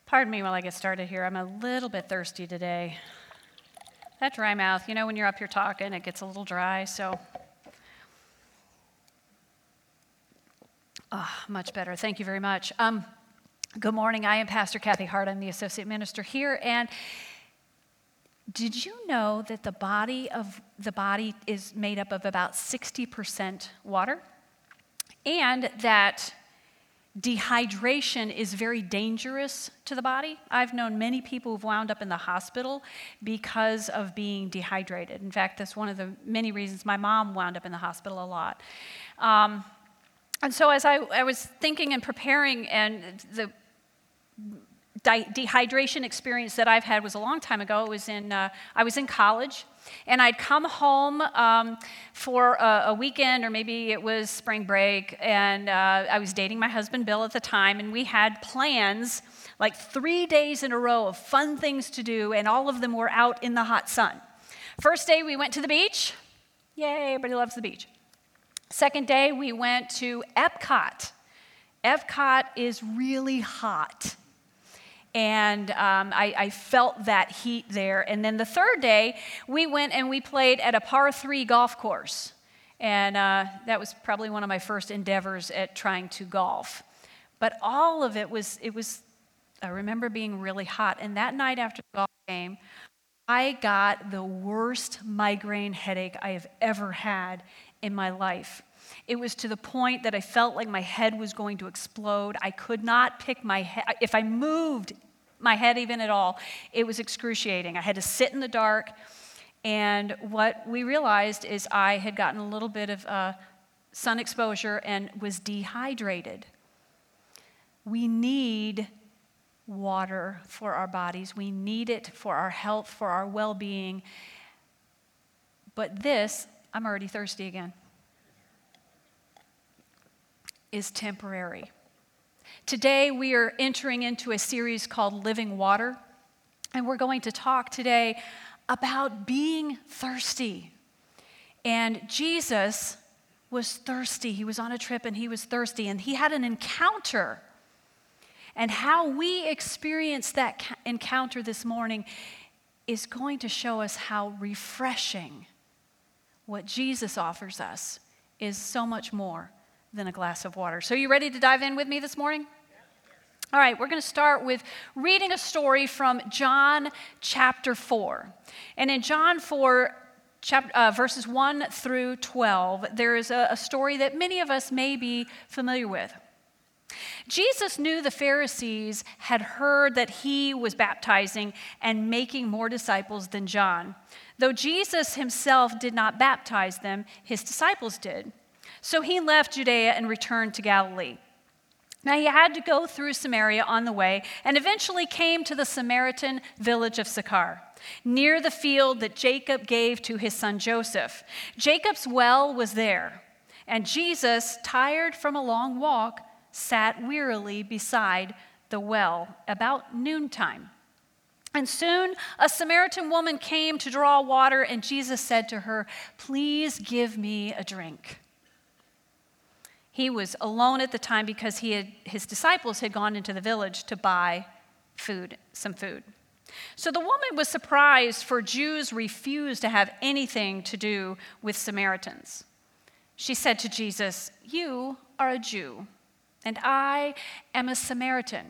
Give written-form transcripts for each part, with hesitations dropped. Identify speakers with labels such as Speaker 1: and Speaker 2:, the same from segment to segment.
Speaker 1: Pardon me while I get started here. I'm a little bit thirsty today. That dry mouth, when you're up here talking, it gets a little dry, so. Much better. Thank you very much. Good morning. I am Pastor Kathy Hart. I'm the associate minister here. And did you know that the body is made up of about 60% water? And that dehydration is very dangerous to the body. I've known many people who've wound up in the hospital because of being dehydrated. In fact, that's one of the many reasons my mom wound up in the hospital a lot. And so as I was thinking and preparing, and the dehydration experience that I've had was a long time ago. I was in college, and I'd come home for a weekend, or maybe it was spring break, and I was dating my husband, Bill, at the time, and we had plans, like 3 days in a row of fun things to do, and all of them were out in the hot sun. First day, we went to the beach. Yay, everybody loves the beach. Second day, we went to Epcot. Epcot is really hot. And I felt that heat there. And then the third day, we went and we played at a par 3 golf course. And that was probably one of my first endeavors at trying to golf. But all of it was, I remember being really hot. And that night after the golf game, I got the worst migraine headache I have ever had in my life. It was to the point that I felt like my head was going to explode. I could not pick my head. If I moved my head even at all, it was excruciating. I had to sit in the dark, and what we realized is I had gotten a little bit of sun exposure and was dehydrated. We need water for our bodies. We need it for our health, for our well-being. But this, I'm already thirsty again, is temporary. Today, we are entering into a series called Living Water, and we're going to talk today about being thirsty. And Jesus was thirsty. He was on a trip, and he was thirsty, and he had an encounter. And how we experience that encounter this morning is going to show us how refreshing what Jesus offers us is so much more than a glass of water. So you ready to dive in with me this morning? All right, we're going to start with reading a story from John chapter 4. And in John 4, verses 1 through 12, there is a story that many of us may be familiar with. Jesus knew the Pharisees had heard that he was baptizing and making more disciples than John. Though Jesus himself did not baptize them, his disciples did. So he left Judea and returned to Galilee. Now he had to go through Samaria on the way and eventually came to the Samaritan village of Sychar, near the field that Jacob gave to his son Joseph. Jacob's well was there, and Jesus, tired from a long walk, sat wearily beside the well about noontime. And soon a Samaritan woman came to draw water, and Jesus said to her, "Please give me a drink." He was alone at the time because his disciples had gone into the village to buy some food. So the woman was surprised, for Jews refused to have anything to do with Samaritans. She said to Jesus, "You are a Jew, and I am a Samaritan.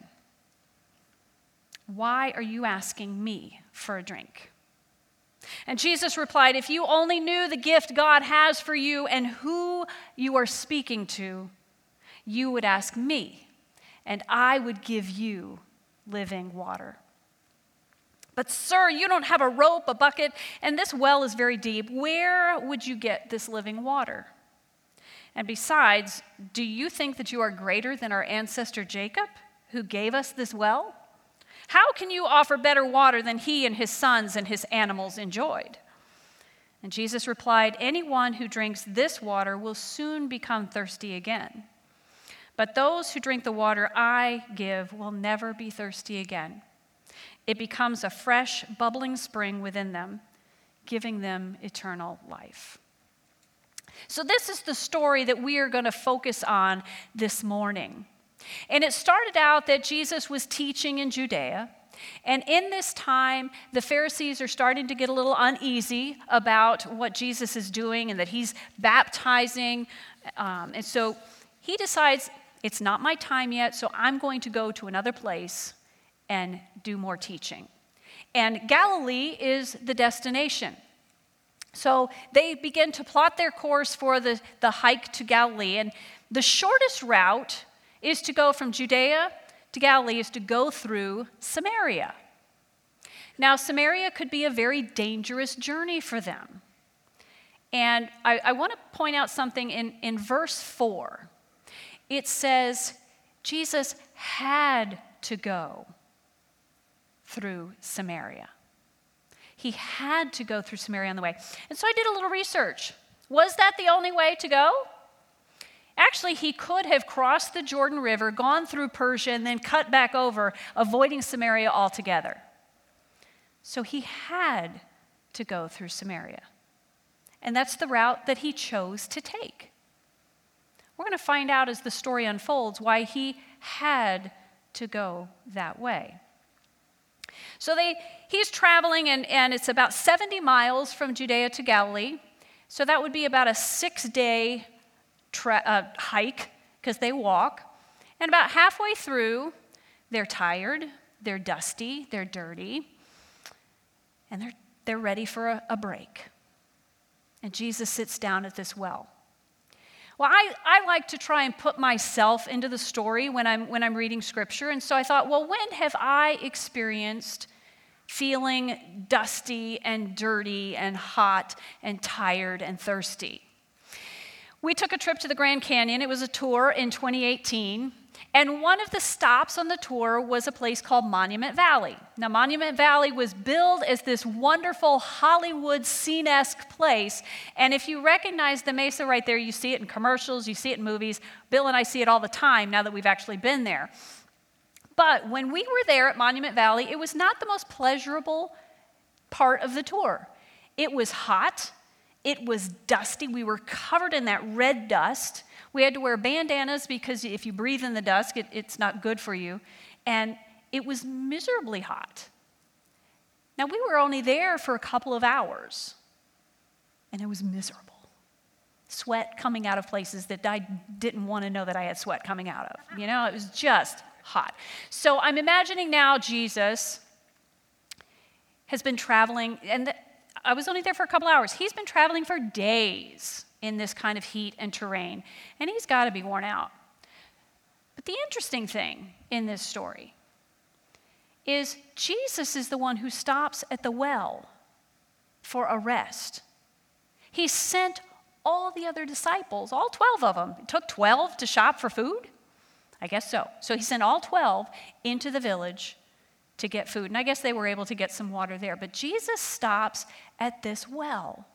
Speaker 1: Why are you asking me for a drink?" And Jesus replied, "If you only knew the gift God has for you and who you are speaking to, you would ask me, and I would give you living water. But sir, you don't have a rope, a bucket, and this well is very deep. Where would you get this living water? And besides, do you think that you are greater than our ancestor Jacob, who gave us this well? How can you offer better water than he and his sons and his animals enjoyed?" And Jesus replied, "Anyone who drinks this water will soon become thirsty again. But those who drink the water I give will never be thirsty again. It becomes a fresh, bubbling spring within them, giving them eternal life." So this is the story that we are going to focus on this morning. And it started out that Jesus was teaching in Judea. And in this time, the Pharisees are starting to get a little uneasy about what Jesus is doing and that he's baptizing. And so he decides, it's not my time yet, so I'm going to go to another place and do more teaching. And Galilee is the destination. So they begin to plot their course for the hike to Galilee. And the shortest route is to go from Judea to Galilee, is to go through Samaria. Now, Samaria could be a very dangerous journey for them. And I want to point out something in verse 4. It says, Jesus had to go through Samaria. He had to go through Samaria on the way. And so I did a little research. Was that the only way to go? Actually, he could have crossed the Jordan River, gone through Persia, and then cut back over, avoiding Samaria altogether. So he had to go through Samaria. And that's the route that he chose to take. We're going to find out as the story unfolds why he had to go that way. So he's traveling, and it's about 70 miles from Judea to Galilee. So that would be about a 6-day hike, because they walk. And about halfway through, they're tired, they're dusty, they're dirty, and they're ready for a break. And Jesus sits down at this well. Well, I like to try and put myself into the story when I'm reading Scripture, and so I thought, well, when have I experienced feeling dusty and dirty and hot and tired and thirsty? We took a trip to the Grand Canyon. It was a tour in 2018. And one of the stops on the tour was a place called Monument Valley. Now, Monument Valley was billed as this wonderful Hollywood scene-esque place. And if you recognize the mesa right there, you see it in commercials, you see it in movies. Bill and I see it all the time now that we've actually been there. But when we were there at Monument Valley, it was not the most pleasurable part of the tour. It was hot. It was dusty. We were covered in that red dust. We had to wear bandanas because if you breathe in the dust, it's not good for you. And it was miserably hot. Now, we were only there for a couple of hours, and it was miserable. Sweat coming out of places that I didn't want to know that I had sweat coming out of. You know, it was just hot. So I'm imagining now Jesus has been traveling, and I was only there for a couple hours. He's been traveling for days in this kind of heat and terrain, and he's got to be worn out. But the interesting thing in this story is Jesus is the one who stops at the well for a rest. He sent all the other disciples, all 12 of them. It took 12 to shop for food? I guess so. So he sent all 12 into the village to get food. And I guess they were able to get some water there. But Jesus stops at this well.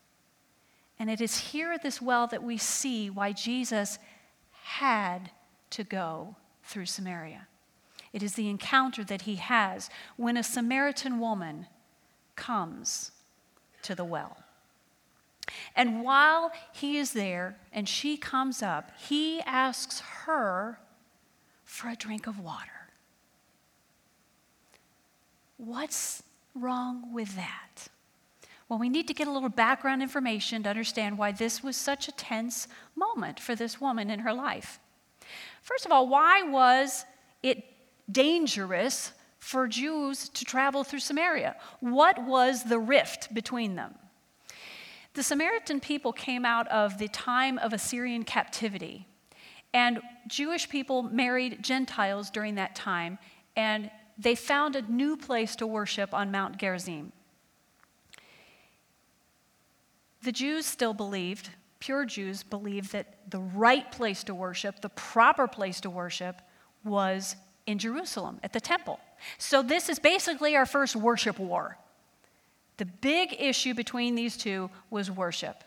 Speaker 1: And it is here at this well that we see why Jesus had to go through Samaria. It is the encounter that he has when a Samaritan woman comes to the well. And while he is there and she comes up, he asks her for a drink of water. What's wrong with that? Well, we need to get a little background information to understand why this was such a tense moment for this woman in her life. First of all, why was it dangerous for Jews to travel through Samaria? What was the rift between them? The Samaritan people came out of the time of Assyrian captivity, and Jewish people married Gentiles during that time, and they found a new place to worship on Mount Gerizim. The Jews still believed, pure Jews believed, that the right place to worship, the proper place to worship, was in Jerusalem at the temple. So this is basically our first worship war. The big issue between these two was worship.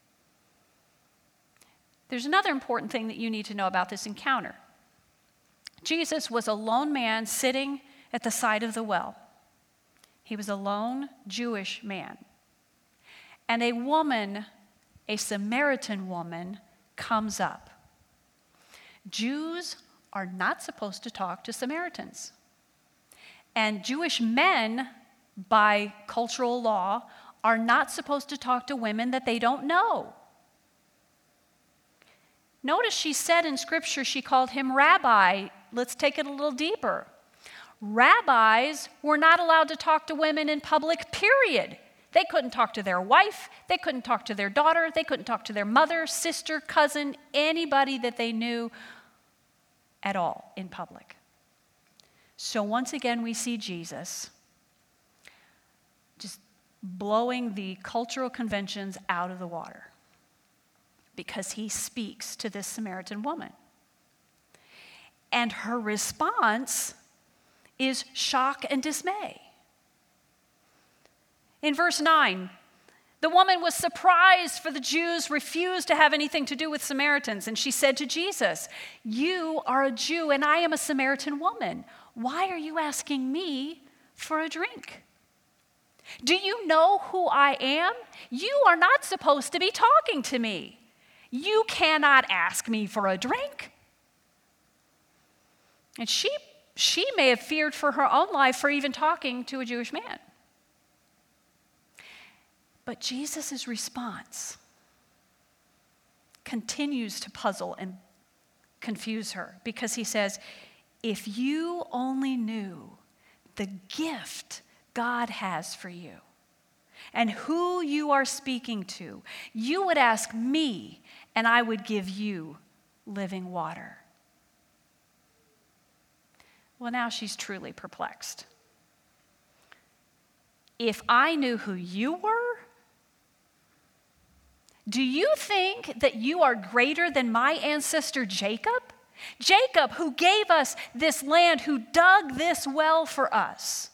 Speaker 1: There's another important thing that you need to know about this encounter. Jesus was a lone man sitting at the side of the well. He was a lone Jewish man. And a woman, a Samaritan woman, comes up. Jews are not supposed to talk to Samaritans. And Jewish men, by cultural law, are not supposed to talk to women that they don't know. Notice she said in Scripture she called him rabbi. Let's take it a little deeper. Rabbis were not allowed to talk to women in public, period. They couldn't talk to their wife. They couldn't talk to their daughter. They couldn't talk to their mother, sister, cousin, anybody that they knew at all in public. So once again, we see Jesus just blowing the cultural conventions out of the water because he speaks to this Samaritan woman. And her response is shock and dismay. In verse 9, the woman was surprised, for the Jews refused to have anything to do with Samaritans. And she said to Jesus, "You are a Jew and I am a Samaritan woman. Why are you asking me for a drink? Do you know who I am? You are not supposed to be talking to me. You cannot ask me for a drink." And she may have feared for her own life for even talking to a Jewish man. But Jesus' response continues to puzzle and confuse her because he says, "If you only knew the gift God has for you and who you are speaking to, you would ask me and I would give you living water." Well, now she's truly perplexed. If I knew who you were, do you think that you are greater than my ancestor Jacob? Jacob, who gave us this land, who dug this well for us.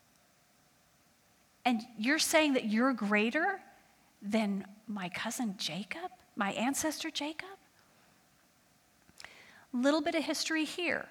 Speaker 1: And you're saying that you're greater than my cousin Jacob, my ancestor Jacob? Little bit of history here.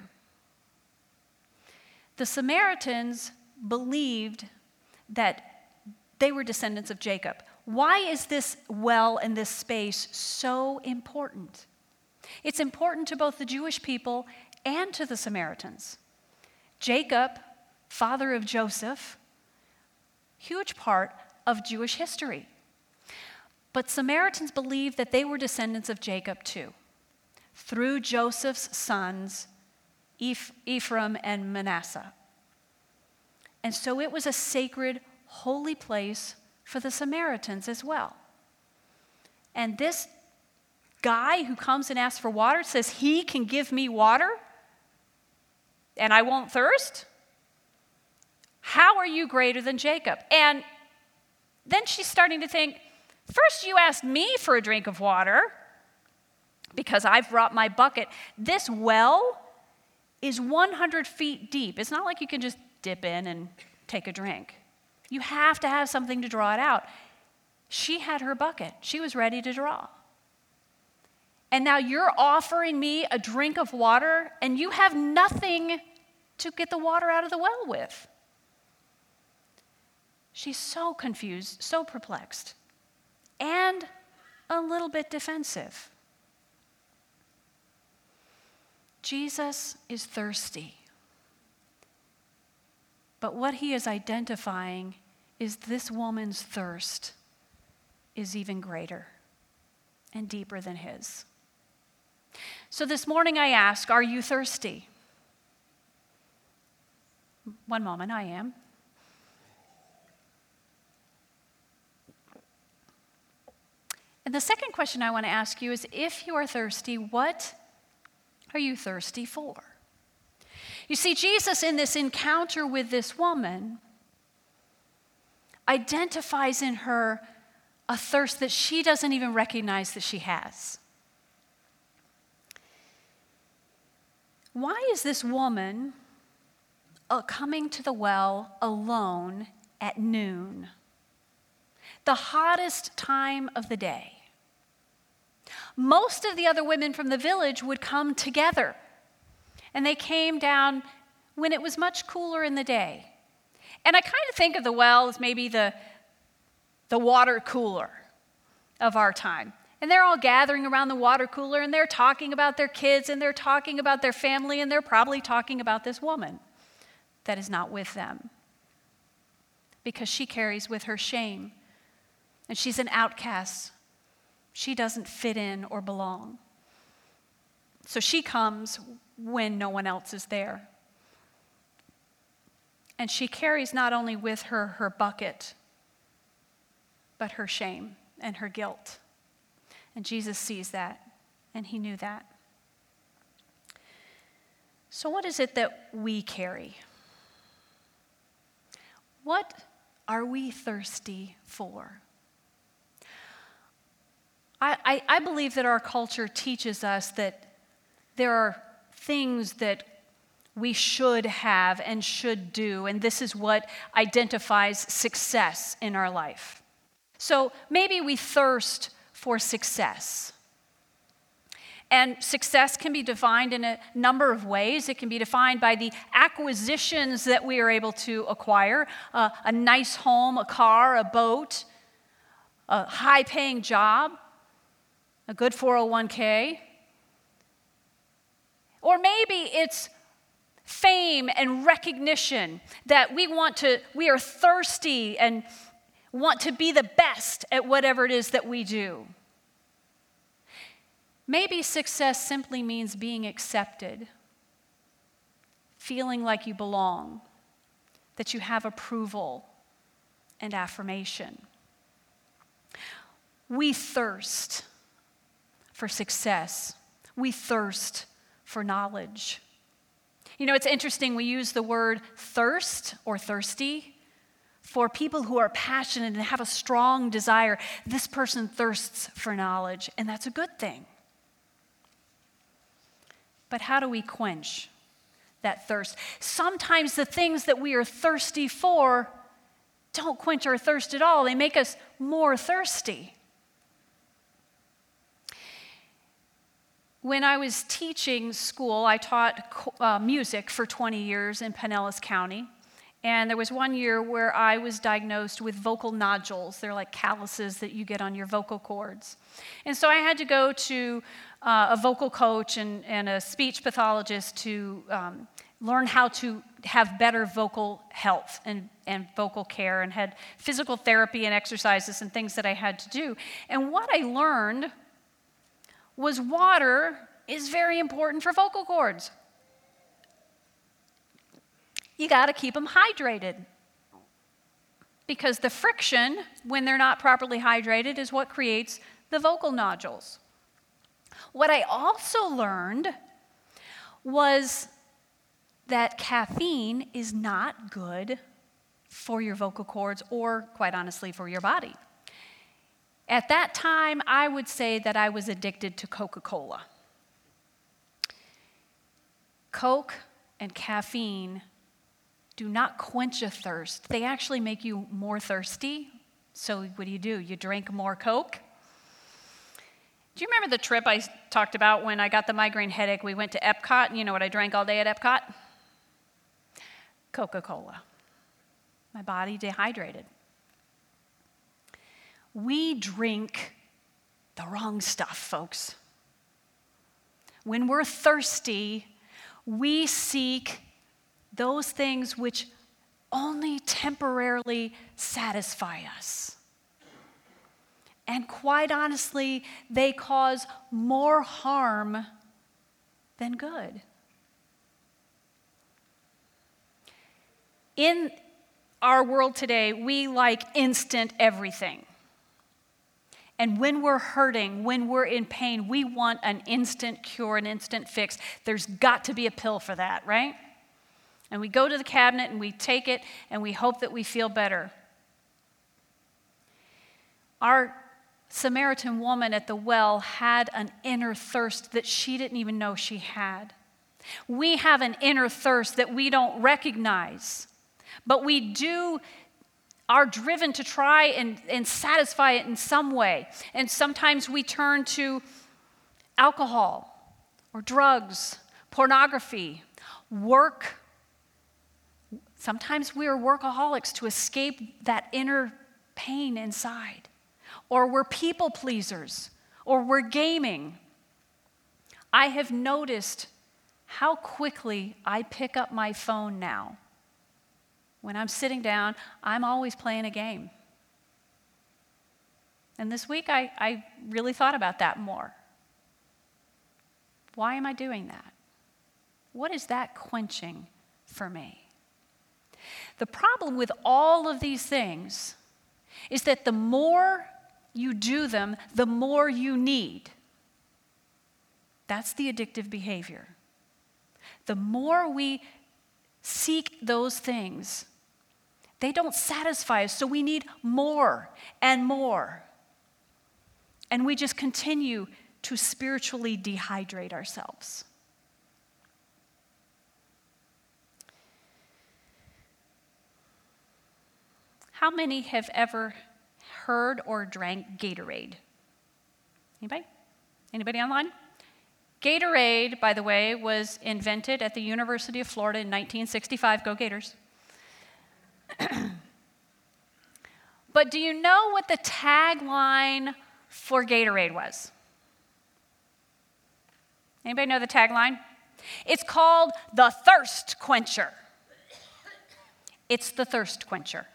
Speaker 1: The Samaritans believed that they were descendants of Jacob. Why is this well and this space so important? It's important to both the Jewish people and to the Samaritans. Jacob, father of Joseph, huge part of Jewish history. But Samaritans believed that they were descendants of Jacob too, through Joseph's sons, Ephraim and Manasseh. And so it was a sacred, holy place for the Samaritans as well. And this guy who comes and asks for water says he can give me water and I won't thirst? How are you greater than Jacob? And then she's starting to think, first you asked me for a drink of water because I've brought my bucket. This well is 100 feet deep. It's not like you can just dip in and take a drink. You have to have something to draw it out. She had her bucket. She was ready to draw. And now you're offering me a drink of water and you have nothing to get the water out of the well with. She's so confused, so perplexed, and a little bit defensive. Jesus is thirsty. But what he is identifying is this woman's thirst is even greater and deeper than his. So this morning I ask, are you thirsty? One moment, I am. And the second question I want to ask you is, if you are thirsty, what are you thirsty for? You see, Jesus, in this encounter with this woman, identifies in her a thirst that she doesn't even recognize that she has. Why is this woman coming to the well alone at noon, the hottest time of the day? Most of the other women from the village would come together, and they came down when it was much cooler in the day. And I kind of think of the well as maybe the water cooler of our time. And they're all gathering around the water cooler, and they're talking about their kids, and they're talking about their family, and they're probably talking about this woman that is not with them, because she carries with her shame, and she's an outcast. She doesn't fit in or belong. So she comes when no one else is there. And she carries not only with her her bucket, but her shame and her guilt. And Jesus sees that, and he knew that. So what is it that we carry? What are we thirsty for? I believe that our culture teaches us that there are things that we should have and should do, and this is what identifies success in our life. So maybe we thirst for success. And success can be defined in a number of ways. It can be defined by the acquisitions that we are able to acquire, a nice home, a car, a boat, a high-paying job, a good 401k. Or maybe it's fame and recognition that we are thirsty and want to be the best at whatever it is that we do. Maybe success simply means being accepted, feeling like you belong, that you have approval and affirmation. We thirst for success. We thirst for knowledge. You know, it's interesting, we use the word thirst or thirsty for people who are passionate and have a strong desire. This person thirsts for knowledge, and that's a good thing. But how do we quench that thirst? Sometimes the things that we are thirsty for don't quench our thirst at all. They make us more thirsty. When I was teaching school, I taught music for 20 years in Pinellas County. And there was one year where I was diagnosed with vocal nodules. They're like calluses that you get on your vocal cords. And so I had to go to a vocal coach and a speech pathologist to learn how to have better vocal health and vocal care, and had physical therapy and exercises and things that I had to do. And what I learned was water is very important for vocal cords. You got to keep them hydrated, because the friction, when they're not properly hydrated, is what creates the vocal nodules. What I also learned was that caffeine is not good for your vocal cords, or, quite honestly, for your body. At that time, I would say that I was addicted to Coca-Cola. Coke and caffeine do not quench a thirst. They actually make you more thirsty. So what do? You drink more Coke? Do you remember the trip I talked about when I got the migraine headache? We went to Epcot, and you know what I drank all day at Epcot? Coca-Cola. My body dehydrated. We drink the wrong stuff, folks. When we're thirsty, we seek those things which only temporarily satisfy us. And quite honestly, they cause more harm than good. In our world today, we like instant everything. And when we're hurting, when we're in pain, we want an instant cure, an instant fix. There's got to be a pill for that, right? And we go to the cabinet and we take it and we hope that we feel better. Our Samaritan woman at the well had an inner thirst that she didn't even know she had. We have an inner thirst that we don't recognize, but we are driven to try and satisfy it in some way. And sometimes we turn to alcohol or drugs, pornography, work. Sometimes we are workaholics to escape that inner pain inside. Or we're people pleasers, or we're gaming, I have noticed how quickly I pick up my phone now. When I'm sitting down, I'm always playing a game. And this week, I really thought about that more. Why am I doing that? What is that quenching for me? The problem with all of these things is that the more you do them, the more you need. That's the addictive behavior. The more we seek those things, they don't satisfy us, so we need more and more. And we just continue to spiritually dehydrate ourselves. How many have ever heard or drank Gatorade? Anybody? Anybody online? Gatorade, by the way, was invented at the University of Florida in 1965. Go Gators. But do you know what the tagline for Gatorade was? Anybody know the tagline? It's called the Thirst Quencher. It's the Thirst Quencher.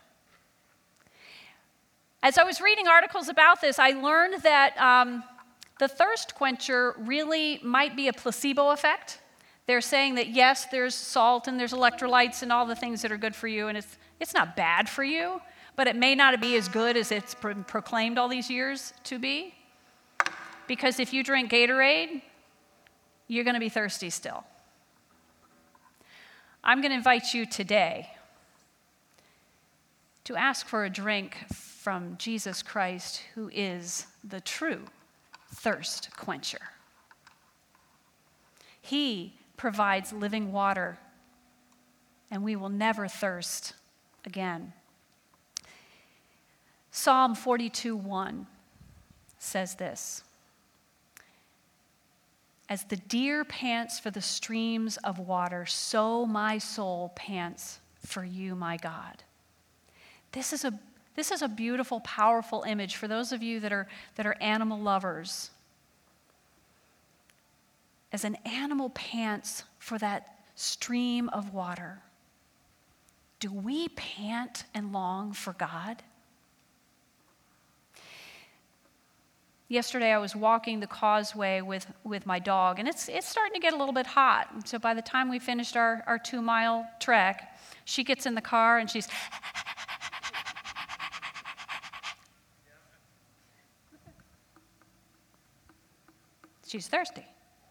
Speaker 1: As I was reading articles about this, I learned that the thirst quencher really might be a placebo effect. They're saying that yes, there's salt and there's electrolytes and all the things that are good for you, and it's not bad for you, but it may not be as good as it's proclaimed all these years to be. Because if you drink Gatorade, you're going to be thirsty still. I'm going to invite you today to ask for a drink from Jesus Christ, who is the true thirst quencher. He provides living water, and we will never thirst again. Psalm 42:1 says this: "As the deer pants for the streams of water, so my soul pants for you, my God." This is a beautiful, powerful image for those of you that are animal lovers. As an animal pants for that stream of water, do we pant and long for God? Yesterday I was walking the causeway with my dog, and it's starting to get a little bit hot. And so by the time we finished our 2-mile trek, she gets in the car and she's thirsty.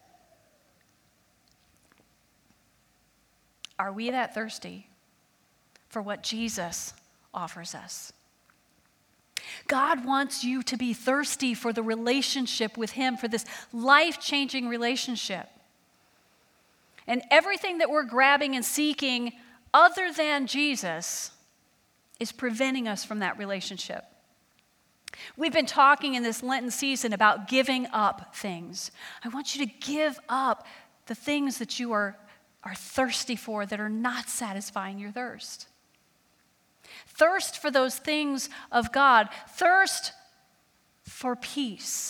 Speaker 1: Are we that thirsty for what Jesus offers us? God wants you to be thirsty for the relationship with Him, for this life-changing relationship. And everything that we're grabbing and seeking other than Jesus is preventing us from that relationship. We've been talking in this Lenten season about giving up things. I want you to give up the things that you are thirsty for that are not satisfying your thirst. Thirst for those things of God. Thirst for peace.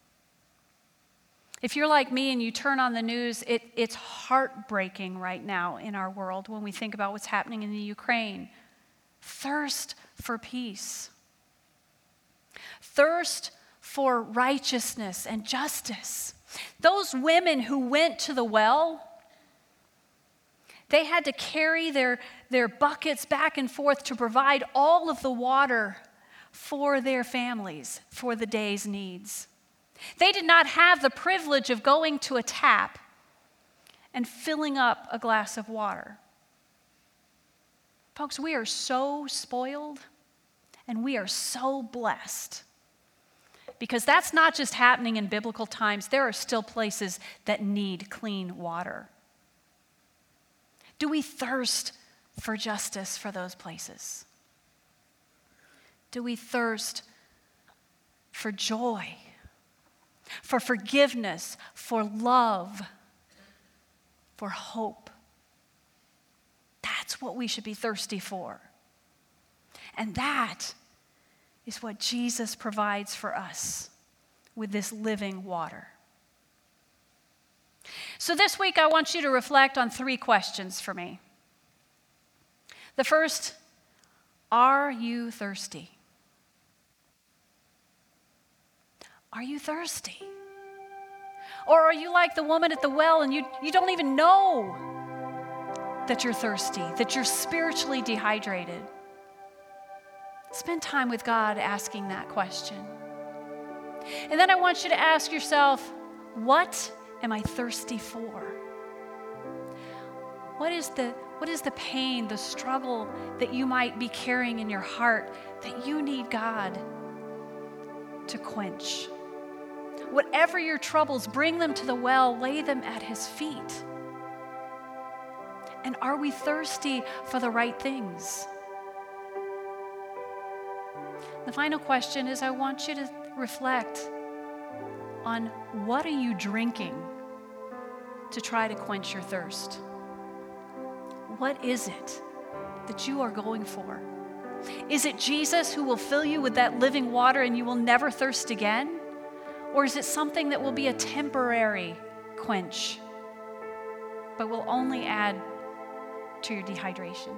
Speaker 1: If you're like me and you turn on the news, it's heartbreaking right now in our world when we think about what's happening in the Ukraine. Thirst for peace. Thirst for righteousness and justice. Those women who went to the well, they had to carry their buckets back and forth to provide all of the water for their families, for the day's needs. They did not have the privilege of going to a tap and filling up a glass of water. Folks, we are so spoiled and we are so blessed, because that's not just happening in biblical times. There are still places that need clean water. Do we thirst for justice for those places? Do we thirst for joy, for forgiveness, for love, for hope? That's what we should be thirsty for. And that is what Jesus provides for us with this living water. So this week, I want you to reflect on 3 questions for me. The first, are you thirsty? Are you thirsty? Or are you like the woman at the well and you don't even know that you're thirsty, that you're spiritually dehydrated? Spend time with God asking that question. And then I want you to ask yourself, what am I thirsty for? What is the pain, the struggle that you might be carrying in your heart that you need God to quench? Whatever your troubles, bring them to the well, lay them at his feet. And are we thirsty for the right things? The final question is, I want you to reflect on what are you drinking to try to quench your thirst? What is it that you are going for? Is it Jesus who will fill you with that living water and you will never thirst again? Or is it something that will be a temporary quench, but will only add to your dehydration?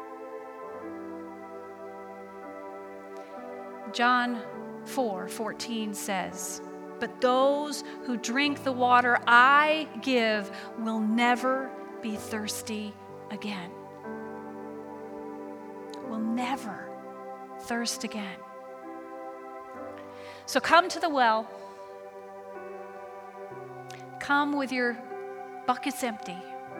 Speaker 1: John 4:14 says, "But those who drink the water I give will never be thirsty again." Will never thirst again. So come to the well. Come with your buckets empty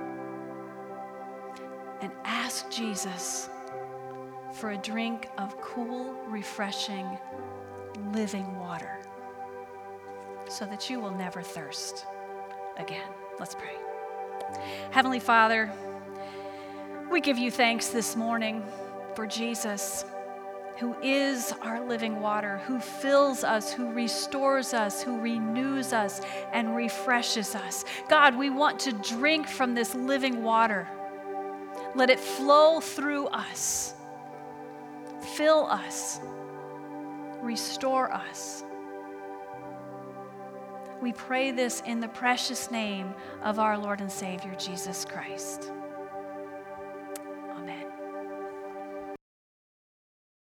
Speaker 1: and ask Jesus for a drink of cool, refreshing, living water so that you will never thirst again. Let's pray. Heavenly Father, we give you thanks this morning for Jesus, who is our living water, who fills us, who restores us, who renews us and refreshes us. God, we want to drink from this living water. Let it flow through us, fill us, restore us. We pray this in the precious name of our Lord and Savior, Jesus Christ.